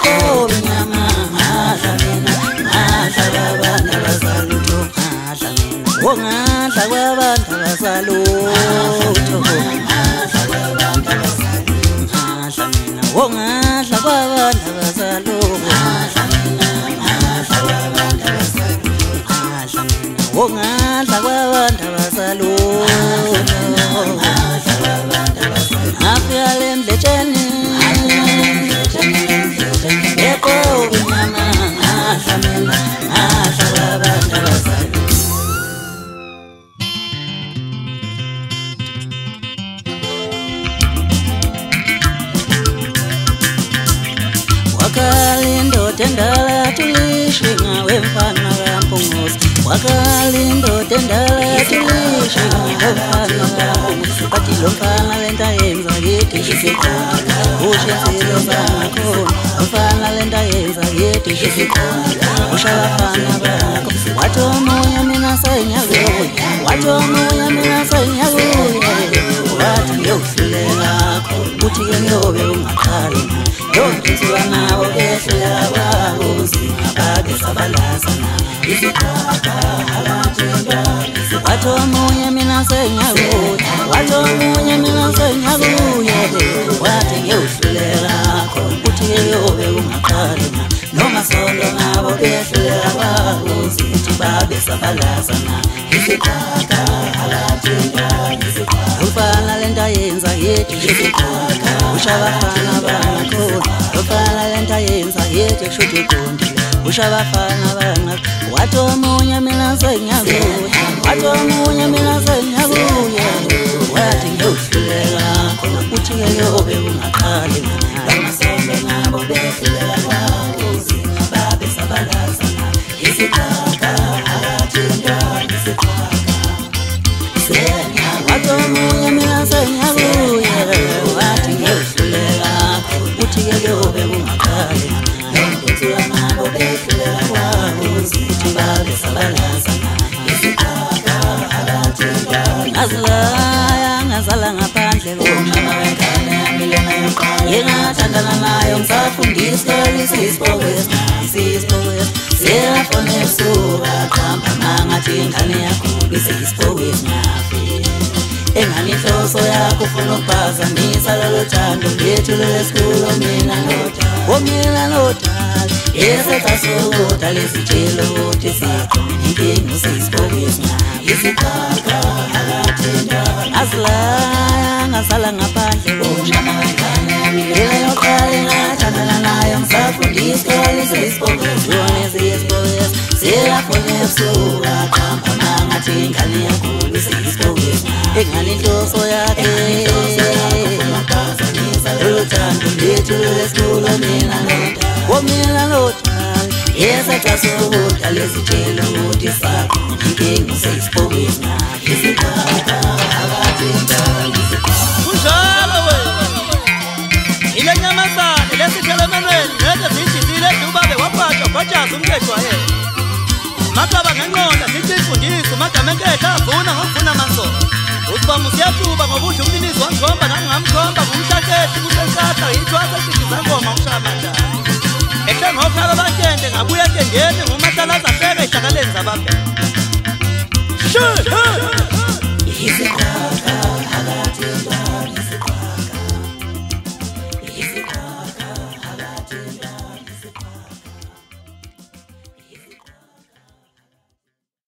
Yeqobo inyama ngadla mina, ngadla kwabantu abazalutho, ngadla mina. Ngadla kwabantu abazalutho, ngadla kwabantu abazalutho, ngadla mina. Ngadla kwabantu abazalutho, ngadla mina, ngadla kwabantu abazalutho, ngadla mina. Ngadla kwabantu abazalutho, ngadla kwabantu abazalutho. Ngafika lendletsheni Yeqobo inyama ngadla mina, ngadla kwabantu abazalutho. Wakalindoda endala tulishe ngawe mfana kaMpunguzi, wakalindoda endala tulishe ngawe mfana kaMpunguzi. Bathi lo mfana lento ayenza kithi isikhona, ushezile bakho mfana lento ayenza kithi isikhona, ushayafana bakho. Wathi omunye mina senyakuye, wathi omunye mina senyakuye, wathi ngiyokuhlulelakho uthi-ke ngiyobe ungakhali yonkinsuka nawo behlela kwabo uzima babe sabalazana isikhaka abatshela. Wathi omunye mina senyakuye, wathi omunye mina senyakuye, wathi ngiyokuhlulelakho uthi-ke ngiyobe ungakhali noma solo nabo behlela kwabo uzima babe sabalazana isikhaka abatshela. Umfana lento ayenza yethi isikhaka, ushabafana bakho. Umfana lento ayenza yethi kushuthi uqondile, ushabafana bangakho. Wathi omunye mina senyakuye, wathi omunye mina senyakuye, wathi ngiyokuhlulelakho uthi-ke ngiyobe ungakhali noma sonke nabo behlela kwabo uzima babe sabalazana isikhaka abathinta isikhaka. Wathi omunye mina senyakuye, wathi ngiyokuhlulelakho uthi-ke ngiyobe ungakhali nonkinsuka nabo behlela kwabo uthi babe sabalazana isikhaka abathinta. Ngazilaya ngazala ngaphandle komama wengane yami lena yokuqala, ngingathandana nayo ngisafundiswa isisipokwesi, isisipokwesi siyafona ebusuka qamba mangathi ingane yakho isisipokwesi ngiyafika. Engane inhloso yakho ufuna ukuphazamisa lolo thando lethu lesikhulu mina nodala, mina nodala yesetha sokuda lesitshelo ukuthi sikhona inkinga usisipokwesi isikhaka abathinta. Ngazilaya ngazala ngaphandle komama wengane yami lena yokuqala, ngingathandana nayo ngisafundiswa isisipokwesi, yona isisipokwesi siyafona ebusuka qamba mangathi ingane yakho isisipokwesi. Engane inhloso yakhe lolo thando lethu lesikhulu mina nodala, mina nodala yesetha sokuda lesitshelo ukuthi sikhona inkinga usisipokwesi isikhaka abathinta. Kunjalo wena ile nyamazane lesithelo emenweni ngeke zijisile edubabe waphathwa bhajaza umketho wayena makaba ngenqonda sithi ifundise madame enketha avuna ngokuvuna amasono. Usibamba usiyathuba ngobuhle umlinizi wangikhomba nami ngamkhomba ngumhlakethi kusenkatha yithwasa sidiza ngoma ushaya majani ekhe ngokhaba abatende ngabuya entendeni ngumahlalaza ahleke ey'hlakaleni zababheka.